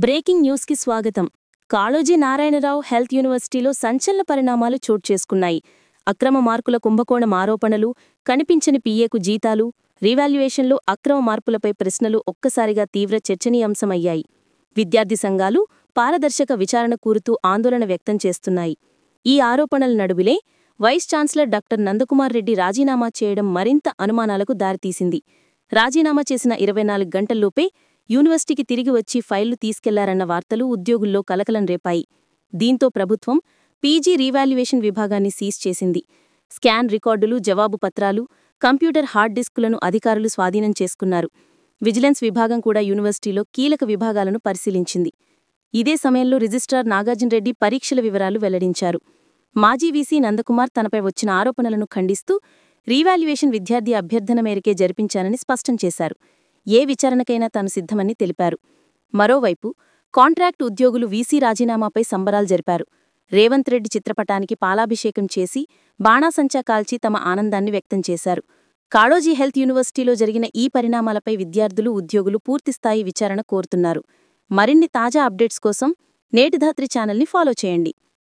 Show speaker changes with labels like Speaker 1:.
Speaker 1: Breaking న్యూస్కి స్వాగతం. Kaloji Narayana Rao health యూనివర్సిటీలో సంచలన పరిణామాలు చోటు చేసుకున్నాయి. అక్రమ మార్కుల కుంభకోణం ఆరోపణలు, కనిపించని పీఏకు జీతాలు, రీవాల్యుయేషన్లో అక్రమ మార్పులపై ప్రశ్నలు ఒక్కసారిగా తీవ్ర చర్చనీయాంశమయ్యాయి. విద్యార్థి సంఘాలు పారదర్శక విచారణ కోరుతూ ఆందోళన వ్యక్తం చేస్తున్నాయి. ఈ ఆరోపణల నడువిలే vice chancellor doctor Nandakumar Reddy రాజీనామా చేయడం మరింత అనుమానాలకు దారితీసింది. రాజీనామా చేసిన 24 గంటల్లోపే యూనివర్సిటీకి తిరిగి వచ్చి ఫైళ్లు తీసుకెళ్లారన్న వార్తలు ఉద్యోగుల్లో కలకలం రేపాయి. దీంతో ప్రభుత్వం పీజీ రీవాల్యుయేషన్ విభాగాన్ని సీజ్ చేసింది. స్కాన్ రికార్డులు, జవాబు పత్రాలు, కంప్యూటర్ హార్డ్ డిస్కులను అధికారులు స్వాధీనం చేసుకున్నారు. విజిలెన్స్ విభాగం కూడా యూనివర్సిటీలో కీలక విభాగాలను పరిశీలించింది. ఇదే సమయంలో రిజిస్ట్రార్ నాగార్జునరెడ్డి పరీక్షల వివరాలు వెల్లడించారు. మాజీ వీసీ నందకుమార్ తనపై వచ్చిన ఆరోపణలను ఖండిస్తూ రీవాల్యుయేషన్ విద్యార్థి అభ్యర్థన మేరకే జరిపించానని స్పష్టం చేశారు. ఏ విచారణకైనా తాను సిద్ధమని తెలిపారు. మరోవైపు కాంట్రాక్టు ఉద్యోగులు వీసీ రాజీనామాపై సంబరాలు జరిపారు. రేవంత్ రెడ్డి చిత్రపటానికి పాలాభిషేకం చేసి బాణాసంచా కాల్చి తమ ఆనందాన్ని వ్యక్తం చేశారు. కాళోజీ హెల్త్ యూనివర్సిటీలో జరిగిన ఈ పరిణామాలపై విద్యార్థులు, ఉద్యోగులు పూర్తిస్థాయి విచారణ కోరుతున్నారు. మరిన్ని తాజా అప్డేట్స్ కోసం నేటిధాత్రి ఛానల్ని ఫాలో చేయండి.